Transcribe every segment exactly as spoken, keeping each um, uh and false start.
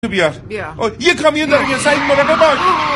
بیار بیا. یه کامیون داره میاد. سعید مراقب باش.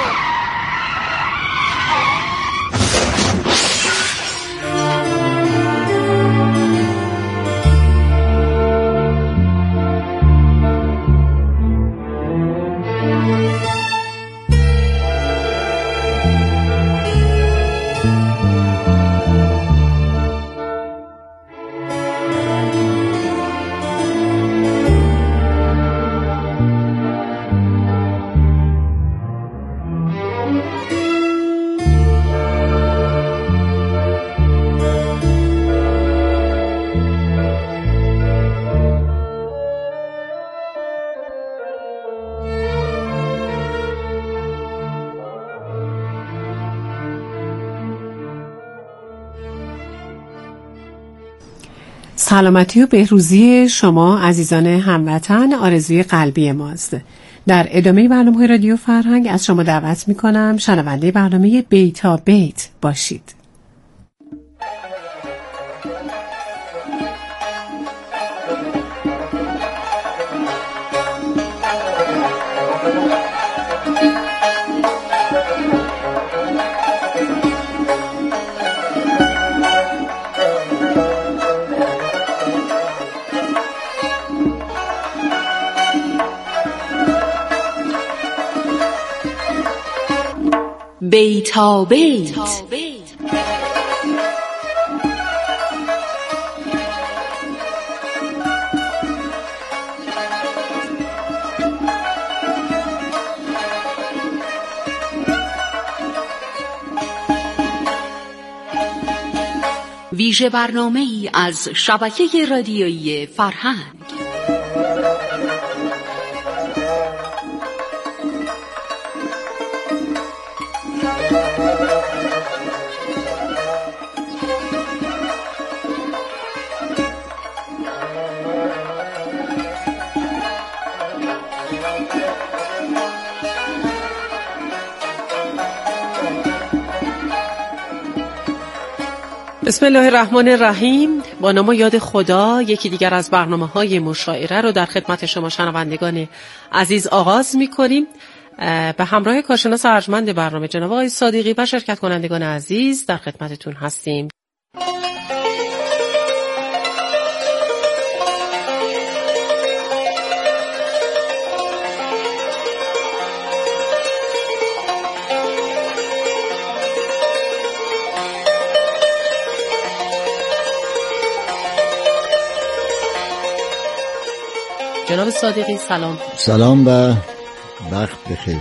سلامتی و بهروزی شما عزیزان هموطن آرزوی قلبی ماست. در ادامه برنامه رادیو فرهنگ از شما دعوت می کنم شنونده برنامه بیتا بیت باشید. بیتا بیت. ویژه برنامه‌ای از شبکه رادیویی فرهنگ. بسم الله الرحمن الرحیم. با نام و یاد خدا یکی دیگر از برنامه‌های مشاعره رو در خدمت شما شنوندگان عزیز آغاز می‌کنیم. به همراه کارشناس ارجمند برنامه جناب آقای صادقی و شرکت کنندگان عزیز در خدمتتون هستیم. جناب صادقی سلام. سلام و وقت بخیر.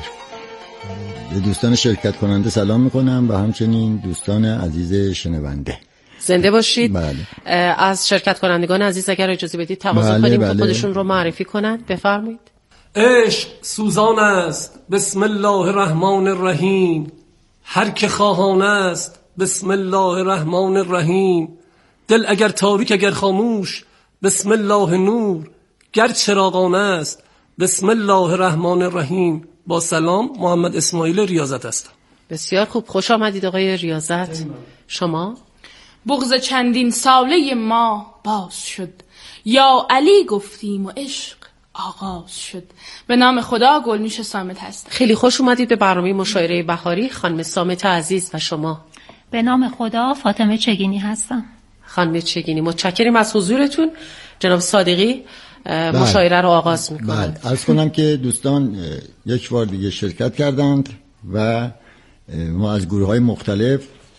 به دوستان شرکت کننده سلام میکنم و همچنین دوستان عزیز شنونده. زنده باشید. بله. از شرکت کنندگان عزیز اگر اجازه بدید تقاضا بله کنیم بله. که خودشون رو معرفی کنند. بفرمایید. عشق سوزان است بسم الله الرحمن الرحیم، هر که خواهان است بسم الله الرحمن الرحیم، دل اگر تاریک اگر خاموش بسم الله نور، گر چراغان است بسم الله الرحمن الرحیم. با سلام، محمد اسماعیل ریاضت هستم. بسیار خوب، خوش آمدید آقای ریاضت. شما؟ بغض چندین ساله ما باز شد، یا علی گفتیم و عشق آغاز شد. به نام خدا، گلنوش صامت هست. خیلی خوش اومدید به برنامه مشاعره بهاری. خانم صامت عزیز و شما؟ به نام خدا، فاطمه چگینی هستم. خانم چگینی، متشکریم از حضورتون. جناب صادقی مشاعره رو آغاز میکنند. بله، عرض کنم که دوستان یک بار دیگه شرکت کردند و ما از گروه های مختلف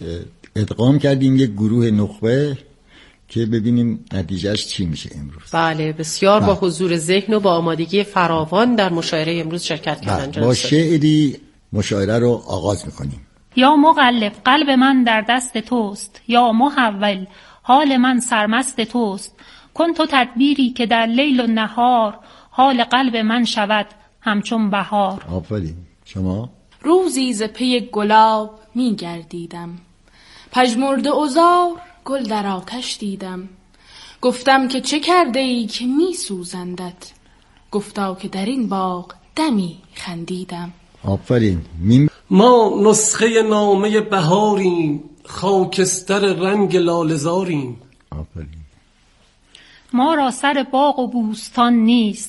ادغام کردیم یک گروه نخبه که ببینیم نتیجهش چی میشه امروز. بله، بسیار بله. با حضور ذهن و با آمادگی فراوان در مشاعره امروز شرکت کردند. با شعری مشاعره رو آغاز میکنیم. یا مقلب قلب من در دست توست، یا محول حال من سرمست توست، کن تو تدبیری که در لیل و نهار، حال قلب من شود همچون بهار. آفرین. شما؟ روزی ز پی گلاب می گردیدم، پژمرده عذار گل در آتش دیدم. گفتم که چه کرده ای که می سوزندت، گفتا که در این باغ دمی خندیدم. آفرین. میم... ما نسخه نامه بهاریم، خاکستر رنگ لاله‌زاریم. آفرین. ما را سر باغ و بوستان نیست،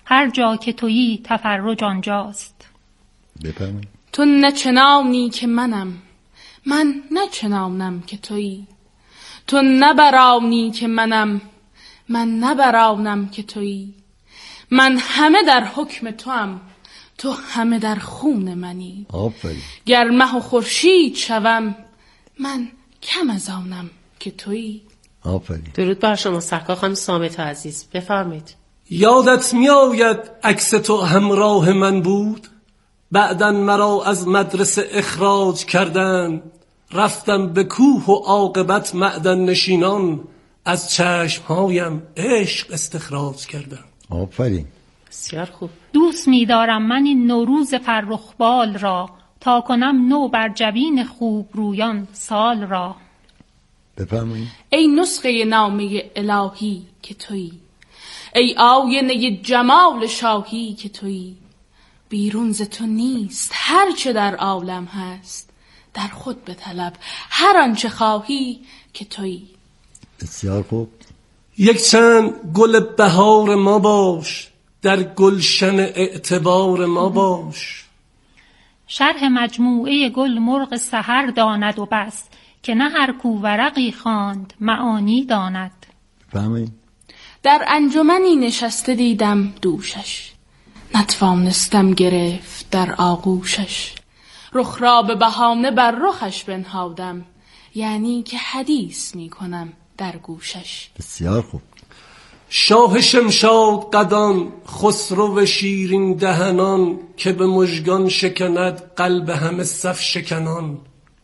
هر جا که تویی تفرج آنجاست. بفرمایید. تو نه چنانی که منم، من نه چنانم که تویی. تو نه برانی که منم، من نه برانم که تویی. من همه در حکم توام، تو همه در خون منی. آفرین. گر مه و خورشید شوم، من کم از آنم که تویی. آفرین. درود بر شما سرکار خانم صامت عزیز، بفرمایید. یادت می آید عکس تو همراه من بود، بعدن مرا از مدرسه اخراج کردن، رفتم به کوه و عاقبت معدن نشینان، از چشمهایم عشق استخراج کردم. آفرین. بسیار خوب. دوست می دارم من این نوروز فرخبال را، تا کنم نو بر جبین خوب رویان سال را. بفرمایید. ای نسخه نامه الهی که تویی، ای آینه جمال شاهی که تویی. بیرون ز تو نیست هر چه در عالم هست، در خود بطلب هر آنچه خواهی که تویی. بسیار خوب. یک چند گل بهار ما باش، در گلشن اعتبار ما باش. شرح مجموعه گل مرغ سحر داند و بس، که نه هر کو ورقی خواند معانی داند. بفرمایید. در انجمنی نشسته دیدم دوشش، نتوانستم گرفت در آغوشش. رخ را به بهانه بر رخش بنهادم، یعنی که حدیث می کنم در گوشش. بسیار خوب. شاه شمشاد قدان، خسرو شیرین دهنان، که به مژگان شکند قلب همه صف شکنان.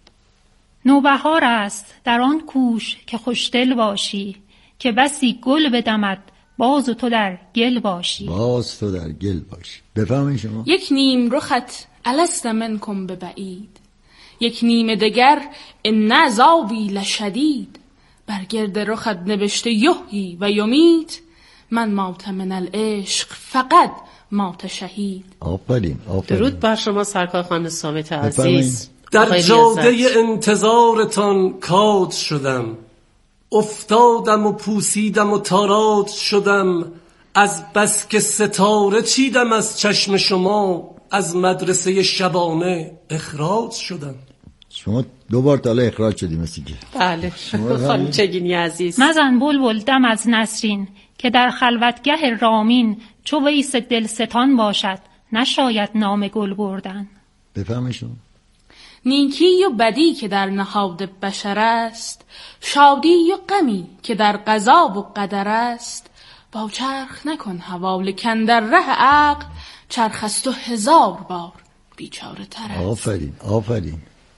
نوبهار است در آن کوش که خوشدل باشی، که بسی گل بدمد باز تو در گل باشی. باز تو در گل باشی. بفرمایید شما. یک نیم رخت الست منکم ببعید، یک نیم دگر ان عذابی لشدید. بر گرد رخت نوشته یحیی و یمیت، من مات من العشق فقط مات شهید. آفرین. آفرین. درود بر شما سرکار خانم صامت عزیز. در جاده انتظارتان کاد شدم، افتادم و پوسیدم و تاراج شدم. از بس که ستاره چیدم از چشم شما، از مدرسه شبانه اخراج شدم. شما دو بار تا حالا اخراج شدی مثل که. بله خانم چگینی عزیز. مزن بلبل دم از نسرین، که در خلوتگه رامین، چو ویس دلستان باشد نشاید نام گل بردن. بفهمید شما. نیکی و بدی که در نهاد بشر است، شادی و غمی که در قضا و قدر است. با چرخ نکن حواله کن در ره عقل، چرخ از تو هزار بار بیچاره تر است. آفرین. آفرین.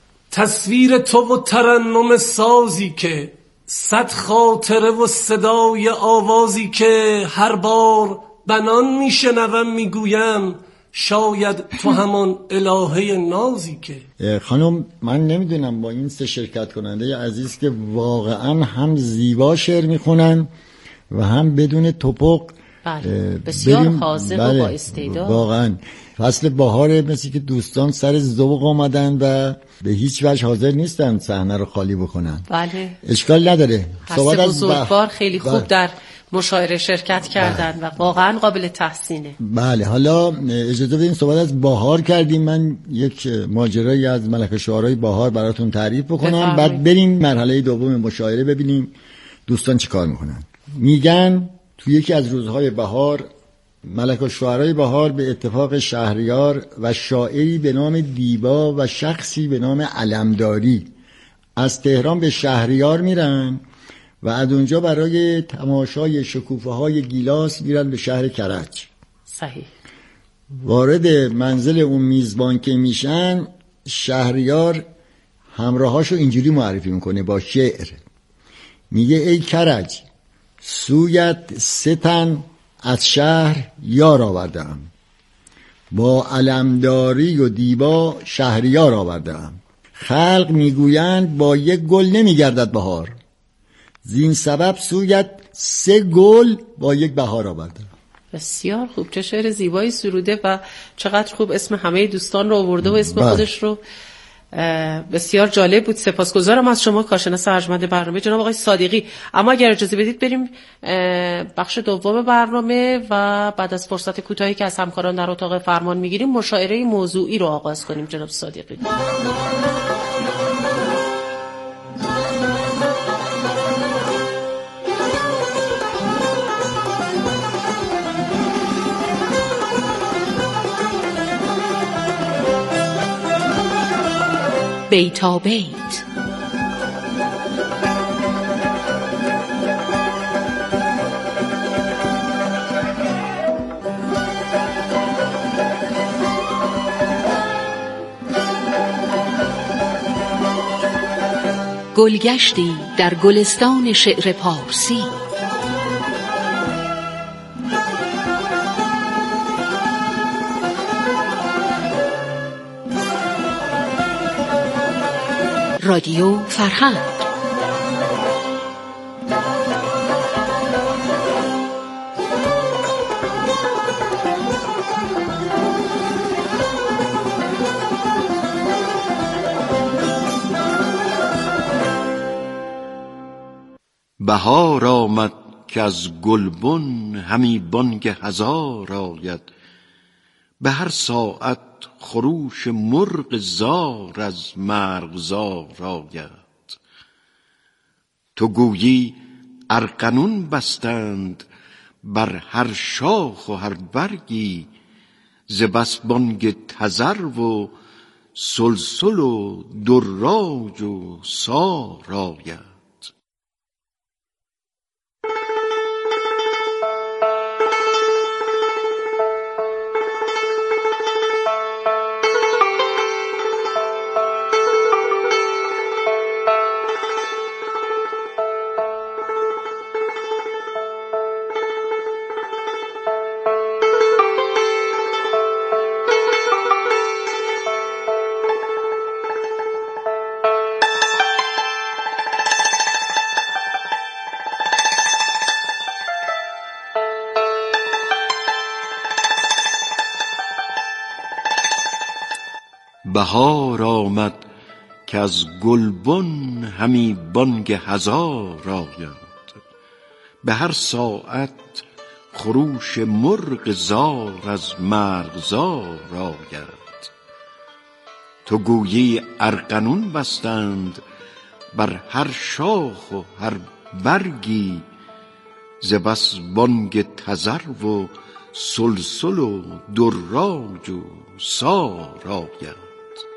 تصویر تو و ترنم سازی که، صد خاطره و صدای آوازی که، هر بار بنان میشنوم میگویم، شاید تو همان الهه نازی که. خانم من نمیدونم با این سه شرکت کننده عزیز که واقعا هم زیبا شعر میخونن و هم بدون توپق. بله. بسیار حاضر بله. و با استعداد. واقعا فصل بهاره، مثل که دوستان سر ذوق آمدن و به هیچ وجه حاضر نیستن صحنه رو خالی بکنن. بله. اشکال نداره. صحبت از بزرگوار خیلی خوب بله. در مشاعره شرکت کردن بله. و واقعا قابل تحسینه. بله. حالا اجازه بدین صحبت از بهار کردیم، من یک ماجرایی از ملک شعرهای بهار براتون تعریف بکنم بفرمایی. بعد بریم مرحله دوم مشاعره ببینیم دوستان چی کار میکنن. میگن تو یکی از روزهای بهار، ملک الشعرای بهار به اتفاق شهریار و شاعری به نام دیبا و شخصی به نام علمداری از تهران به شهریار میرن و از اونجا برای تماشای شکوفه های گیلاس میرن به شهر کرج. صحیح. وارد منزل اون میزبان که میشن، شهریار همراهاشو اینجوری معرفی میکنه با شعر. میگه ای کرج، سویت سه تن از شهر یار آوردم، با علمداری و دیبا شهریار آوردم. خلق میگویند با یک گل نمیگردد بهار، زین سبب سویت سه گل با یک بهار آوردم. بسیار خوب. چه شعر زیبایی سروده و چقدر خوب اسم همه دوستان رو آورده و اسم بله. خودش رو بسیار جالب بود. سپاسگزارم از شما کارشناس ارجمند برنامه جناب آقای صادقی. اما اگر اجازه بدید بریم بخش دوم برنامه و بعد از فرصت کوتاهی که از همکاران در اتاق فرمان میگیریم مشاعره موضوعی رو آغاز کنیم. جناب صادقی. بیتا بیت. گلگشتی در گلستان شعر پارسی. رادیو فرهنگ. بهار آمد که از گلبن همی بانگ هزار آید، به هر ساعت خروش مرغ زار از مرغزار آید. تو گویی ارغنون بستند بر هر شاخ و هر برگی، ز بس بانگ تذرو و سلسل و دراج و سار آید. بهار آمد که از گلبن همی بانگ هزار آید، به هر ساعت خروش مرغ زار از مرغزار آید. تو گویی ارغنون بستند بر هر شاخ و هر برگی، ز بس بانگ تذرو و سلسل و دراج و سار آید.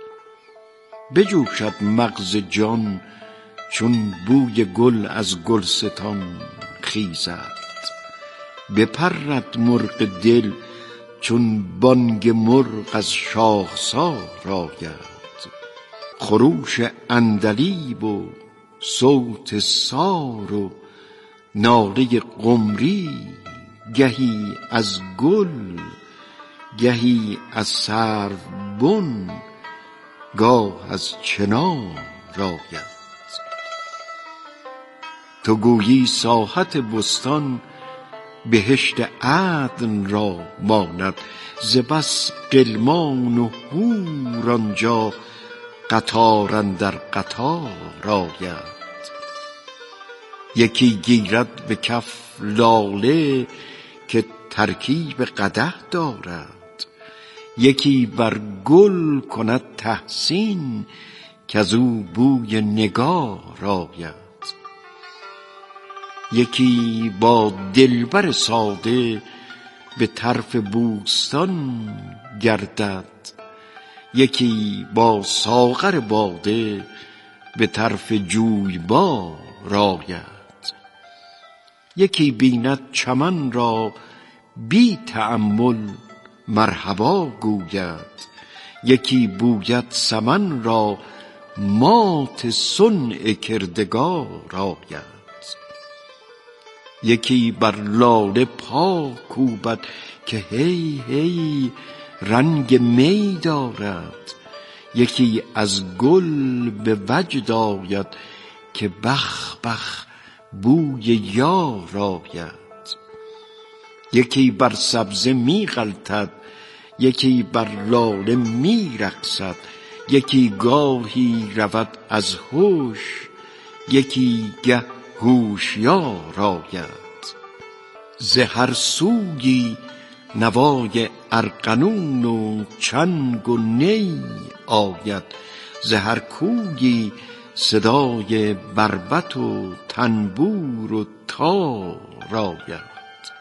بجوشد مغز جان چون بوی گل از گلستان خیزد، بپرد مرغ دل چون بانگ مرغ از شاخسار آید. خروش عندلیب و صوت سار و ناله قمری، گهی از گل گهی از سرو بن، گاه از چنار آید. تو گویی ساحت بستان بهشت عدن را ماند، ز بس غلمان و حور آنجا قطار اندر قطار آید. یکی گیرد به کف لاله که ترکیب قدح دارد، یکی بر گل کند تحسین که از او بوی نگار آید. یکی با دلبر ساده به طرف بوستان گردد، یکی با ساغر باده به طرف جویبار آید. یکی بیند چمن را بی تأمل مرحبا گوید، یکی بوید سمن را مات صنع کردگار آید. یکی بر لاله پا کوبد که هی هی رنگ می دارد، یکی از گل به وجد آید که بخ بخ بوی یار آید. یکی بر سبزه می غلطد، یکی بر لاله می رقصد، یکی گاهی رود از هوش، یکی گه هوشیار آید. ز هر سویی نوای ارغنون و چنگ و نی آید. ز هر کویی صدای بربط و تنبور و تار آید.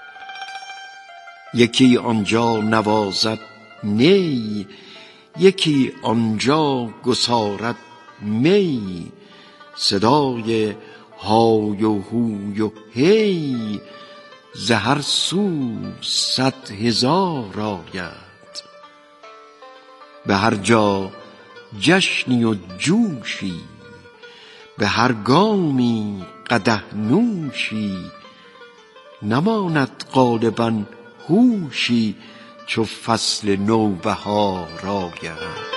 یکی آنجا نوازد نی، یکی آنجا گسارد می. صدای های و هوی و هی، ز هر سو صد هزار آید. به هر جا جشنی و جوشی، به هر گامی قدح نوشی. نماند غالباً هوشی، چو فصل نوبهار آید.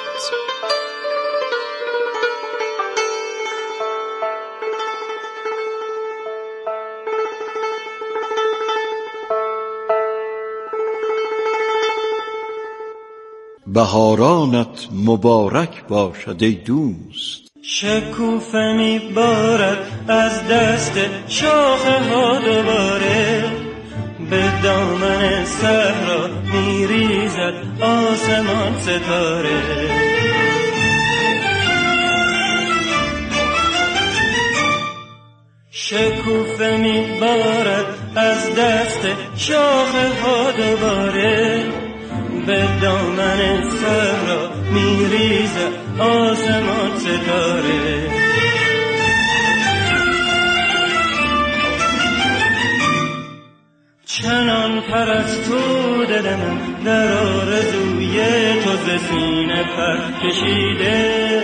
بهارانت مبارک باشد ای دوست. شکوفه میبارد از دست شاخه ها دوباره، به دامن صحرا میریزد آسمان ستاره. شکوفه میبارد از دست شاخه ها دوباره، به دامن صحرا میریزد آسمان ستاره. چنان پرستو دل من در آرزوی تو ز سینه پر کشیده،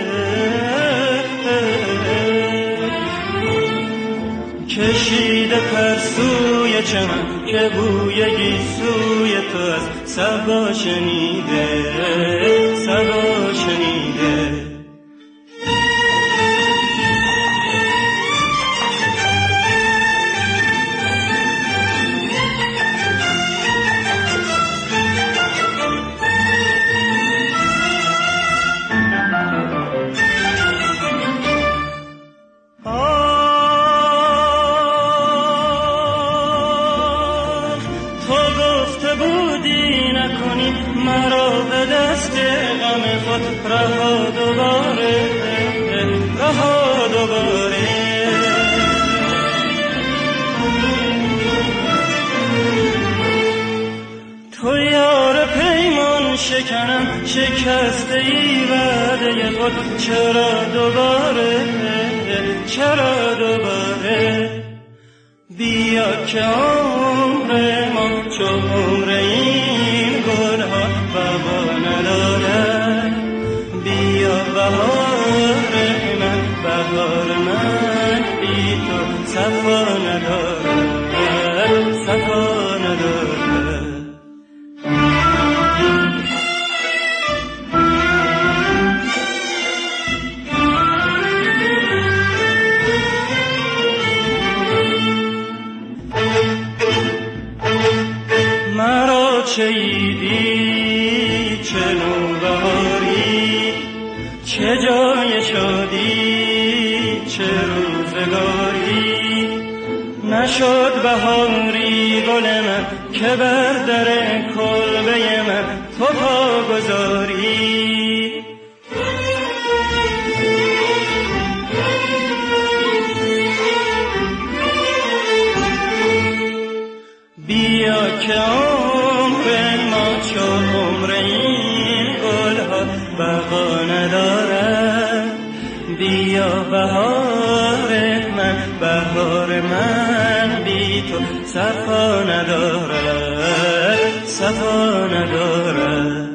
کشیده پر سوی چمن که بوی گیسوی تو از صبا شنیده، صبا شنیده. رها دوباره، رها دوباره. تو یار پیمان شکنم، شکسته ای وعده خود. چرا دوباره، چرا دوباره؟ بیا که عمر ما چو عمر این گلها بابا ندارد. بیا بهار من، بهار من بی تو صفا ندارد، صفا ندارد. مرا چه عیدی چه نوبهاری، چه جای شادی چه روزگاری. نشد بهاری گل من که بر در کلبه من تو پا گذاری. بیا که عمر ما چو عمر این گلها بقا ندارد. بیا بهار من، بهار من بی تو صفا ندارد، صفا ندارد.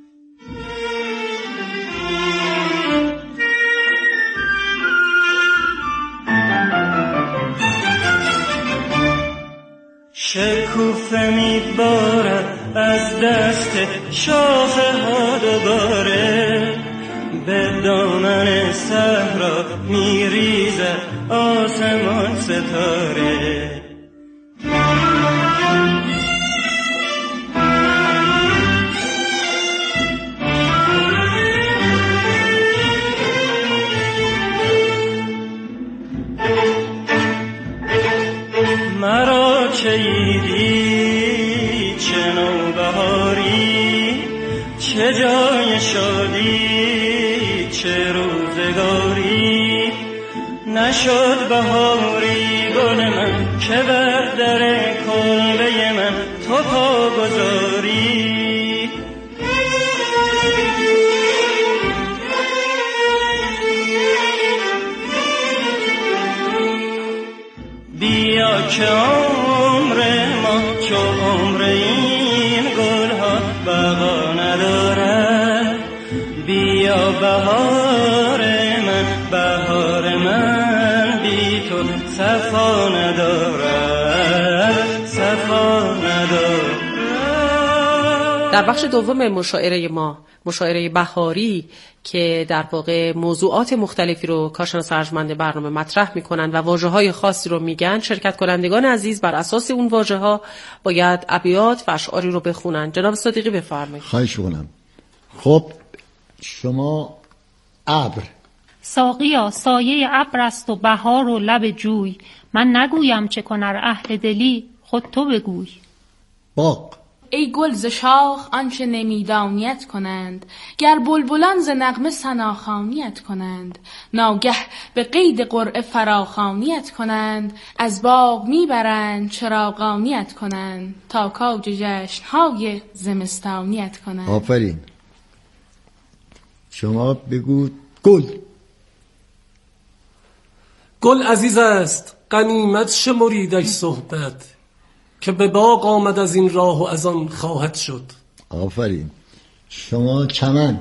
شکوفه میبارد از دست شاخه ها دوباره، به دامن صحرا میریزد آسمان ستاره. جای شادی چه روزگاری نشد بهاری گل من که بر در کلبه من تو پا گذاری بیا که عمر ما چو عمر این گلها بقا ندارد بیا بهار من بهار من بی تو صفا ندارد صفا ندارد. در بخش دوم مشاعره ما، مشاعره بهاری که در واقع موضوعات مختلفی رو کارشناس ارجمند برنامه مطرح میکنن و واژه‌های خاصی رو میگن، شرکت کنندگان عزیز بر اساس اون واژه‌ها باید ابیات و اشعاری رو بخونن. جناب صادقی بفرمایید. خواهش می‌کنم. خب شما ابر ساقیا سایه ابر است و بهار و لب جوی، من نگویم چه کنر اهل دلی خود تو بگوی. باغ ای گل ز شاخ آنچه نمیدانیت کنند، گر بلبلان ز نغمه ثناخوانیت کنند، ناگه به قید قرعه فراخوانیت کنند، از باغ میبرند چراغانیت کنند، تا کاج جشن‌های زمستانیت کنند. آفرین. شما بگو گل. گل عزیز است غنیمت شمریدش صحبت، که به باغ آمد از این راه و از آن خواهد شد. آفرین. شما چمن.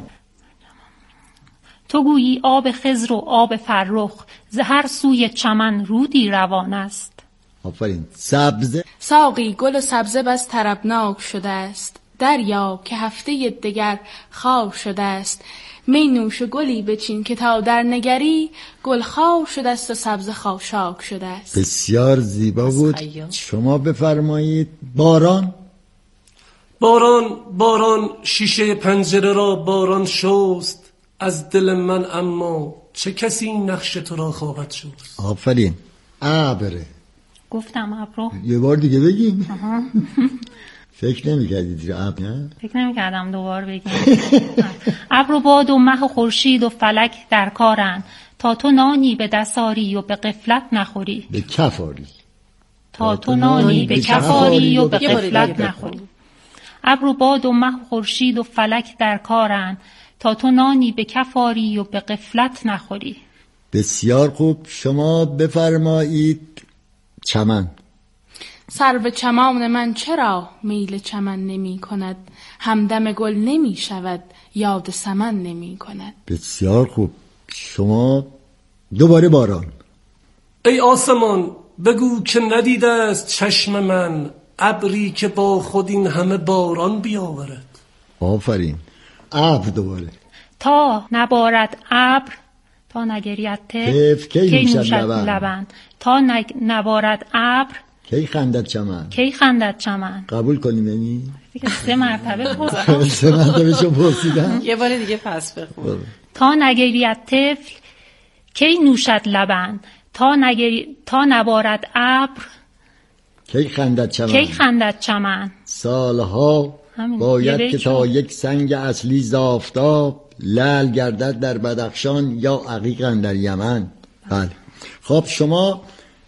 تو گویی آب خضر و آب فرخ، ز هر سوی چمن رودی روان است. آفرین. سبزه. ساقی گل و سبزه بس طربناک شده است، دریا که هفته دگر خار شده است، می نوش و گلی بچین که تا در نگری، گل خار شده است و سبزه خاشاک شده است. بسیار زیبا بود. شما بفرمایید باران. باران باران شیشه پنجره را باران شست، از دل من اما چه کسی این نقش تو را خواهد شست. آفرین. ابر. گفتم ابرو. یه بار دیگه بگیم. فکر نمی کردید ابر نه؟ فکر نمی کردم دوبار بگیم. ابر و باد و مه و خورشید و فلک در کارن، تا تو نانی به دستاری و به غفلت نخوری. به کفاری. تا تو نانی به کفاری و به غفلت نخوری. ابر و باد و مه و خورشید و فلک در کارن، تا تو نانی به کفاری و به غفلت نخوری. بسیار خوب. شما بفرمایید چمن. سرو چمان من چرا میل چمن نمی کند، همدم گل نمی شود یاد سمن نمی کند. بسیار خوب. شما دوباره باران. ای آسمان بگو که ندیده است چشم من، ابری که با خود این همه باران بیاورد. آفرین. ابر دوباره. تا نبارد ابر تا نگرید طفل کی نوشد لبن، تا نگ... نبارد ابر کی خندد چمن. کی خندد چمن. قبول کنیم یعنی دیگه سه مرتبه پرسیدم. سه مرتبه شو پرسیدم. یه بار دیگه پس بخون. تا نگرید طفل کی نوشد لبن، تا نگری... تا نبارد ابر کی خندد چمن. کی خندد چمن. سالها باید که تا یک سنگ اصلی ز آفتاب، لعل گردد در بدخشان یا عقیق در یمن. بله. خب شما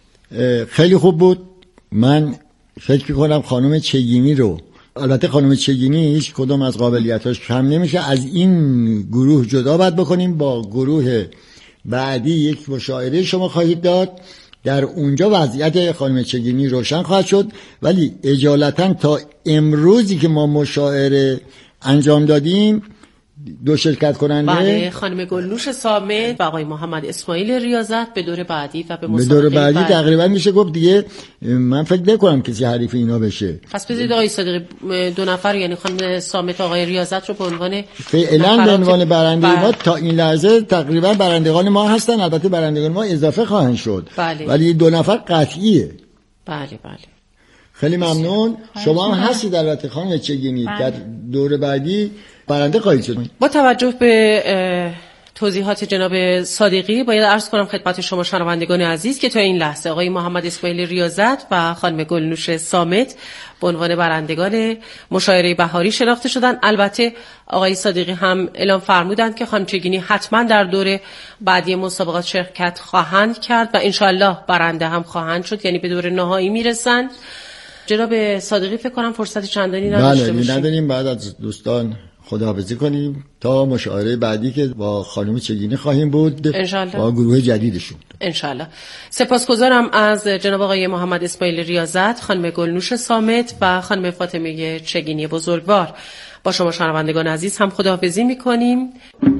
خیلی خوب بود. من فکر می‌کنم خانم چگینی رو، البته خانم چگینی هیچ کدوم از قابلیتاش کم نمیشه، از این گروه جدا باید بکنیم. با گروه بعدی یک مشاعره شما خواهید داد، در اونجا وضعیت خانم چگینی روشن خواهد شد. ولی اجالتا تا امروزی که ما مشاعره انجام دادیم، دو شرکت کننده، بله، خانم گلنوش صامت و آقای محمد اسماعیل ریاضت به دور بعدی و به به دور بعدی بعد. تقریبا میشه گفت دیگه من فکر نکنم کسی حریف اینا بشه. پس بذارید آقای صادقی دو نفر، یعنی خانم صامت و آقای ریاضت رو به عنوان فعلا به عنوان برنده بر... ما تا این لحظه تقریبا برندگان ما هستن. البته برندگان ما اضافه خواهند شد. بله. ولی دو نفر قطعیه. بله بله. خیلی ممنون. شما هم هستید البته خانم چگینی، در دور بعدی برنده خواهید شد. با توجه به توضیحات جناب صادقی باید عرض کنم خدمت شما شنوندگان عزیز که تا این لحظه آقای محمد اسماعیل ریاضت و خانم گلنوش صامت به عنوان برندگان مشاعره بهاری شناخته شدن. البته آقای صادقی هم اعلام فرمودند که خانم چگینی حتما در دور بعدی مسابقات شرکت خواهند کرد و انشالله برنده هم خواهند شد، یعنی به دور نهایی میرسند. جناب صادقی فکر کنم فرصت چندانی نداشته باشیم. بله نداریم. بعد از دوستان خداحافظی کنیم تا مشاعره بعدی که با خانم چگینی خواهیم بود انشالله. با گروه جدیدشون انشالله. سپاسگزارم از جناب آقای محمد اسماعیل ریاضت، خانم گلنوش صامت و خانم فاطمه چگینی بزرگوار. با شما شنوندگان عزیز هم خداحافظی میکنیم.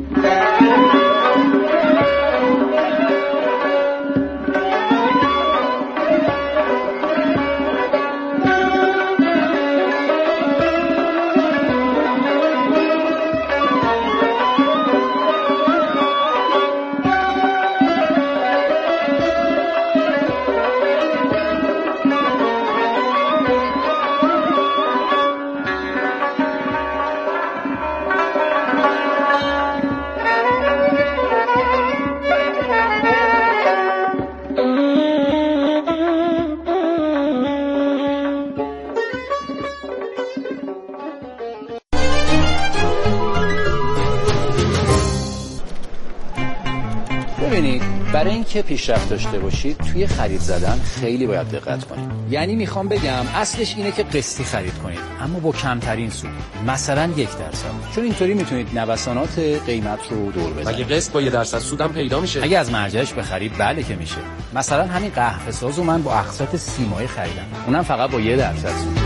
برای اینکه پیشرفت داشته باشید توی خرید زدن خیلی باید دقت کنید. یعنی میخوام بگم اصلش اینه که قسطی خرید کنید اما با کمترین سود، مثلا یک درصد، چون اینطوری میتونید نوسانات قیمت رو دور بزنید. مگه قسط با یک درصد سود هم پیدا میشه؟ اگه از مرجعش بخرید بله که میشه. مثلا همین قهوه سازو من با اقساط سی ماهه خریدم، اونم فقط با یک درصد سود.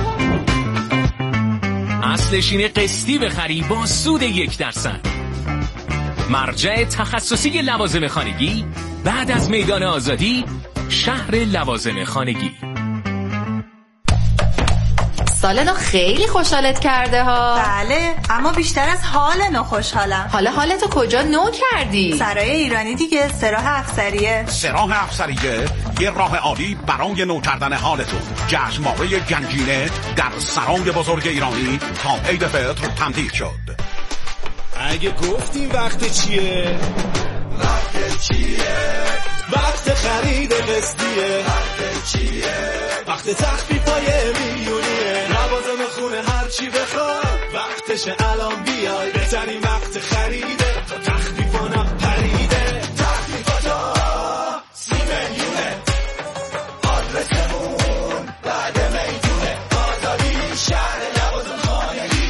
اصلش اینه قسطی بخری با سود یک درصد. مرجع تخصصی لوازم خانگی بعد از میدان آزادی، شهر لوازم خانگی. سال نو خیلی خوشحالت کرده ها. بله، اما بیشتر از حال نو خوشحالم. حالا حالتو کجا نو کردی؟ سرای ایرانی دیگه، سراح افسریه. سراح افسریه یه راه عالی برای نو کردن حالتون. جشنواره گنجینه در سرای بزرگ ایرانی تا عید فطر تمدید شد. اگه گفتیم وقت چیه؟ وقت چیه؟ وقت خرید قسطیه. وقت چیه؟ وقت تخفیفای میلیونیه. لوازم خونه هر چی بخواد وقتشه الان بیای. بهترین وقت خریده تا تخفیفانم پریده. تخفیفاتا سی میلیونه. آدرسمون بعد میدونه. آزادی شهر لوازم خانگی.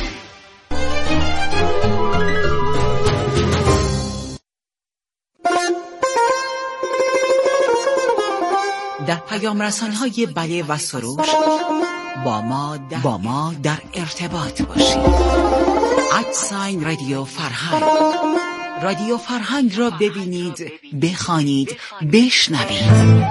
در پیام رسان‌های بله و سروش با ما در, با ما در ارتباط باشید. ادساین رادیو فرهنگ. رادیو فرهنگ را ببینید، بخوانید، بشنوید.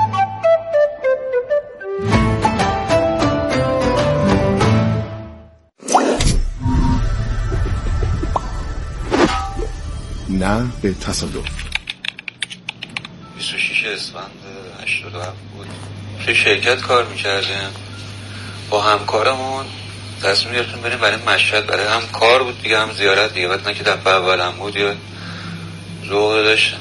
نه به تصادف. بیست و شش اسفند هشتاد و هفت بود. توی شرکت کار میکردیم با همکارمون، تصمیم گرفتیم بریم برای مشهد. برای هم کار بود دیگه، هم زیارت دیگه. بعد نه که دفعه اولم بود یا ذوق داشتم.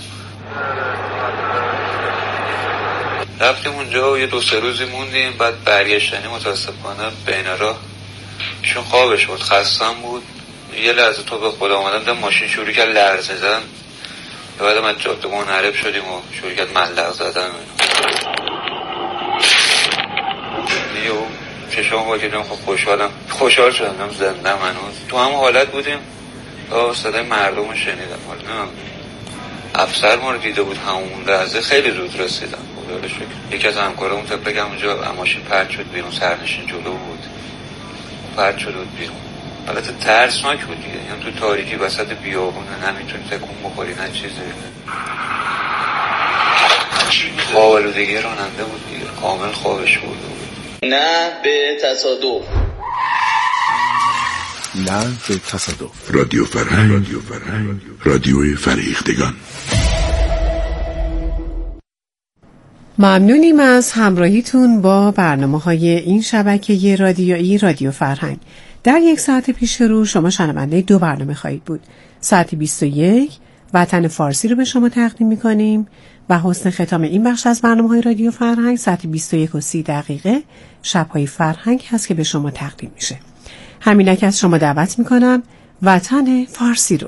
رفتیم اونجا و یه دو سه روزی موندیم. بعد برگشتنی متاسفانه بین راه ایشون خوابش بود، خستم بود. یه لحظه تو به خدا اومدم دیدم ماشین شروع کرد لرزه زدن. بعد ما جاده منحرف شدیم و شروع کرد ملق زدن. دیگه چشام با کردم، خب خوشحالم خوشحال شدم زنده هنوز. تو هم حالت بودیم تا صدای مردم رو شنیدم. حالا افسر ما رو دیده بود همون لحظه، خیلی زود رسیدم خدا رو شکر. یکی از همکارمون تا بگم اونجا ماشین پرت شد بیرون، سرنشین جلو بود پرت شد بیرون. البته ترسناک بود دیگه، یعنی تو تاریکی وسط بیابونه نمیتونی تکون بخوری نه چیزی. خواب آلودگی راننده بود دیگه، کامل خوابش بود. نه به تصادف. نه به تصادف. رادیو فرهنگ. رادیو فرهنگ. رادیوی فریختگان. ممنونیم از همراهیتون با برنامه‌های این شبکه رادیویی رادیو فرهنگ. در یک ساعت پیش رو شما شنونده دو برنامه خواهید بود. ساعت بیست و یک وطن فارسی رو به شما تقدیم میکنیم و حسن ختام این بخش از برنامه‌های رادیو فرهنگ ساعت بیست و یک و سی دقیقه شب‌های فرهنگ هست که به شما تقدیم میشه. همینک از شما دعوت میکنم وطن فارسی رو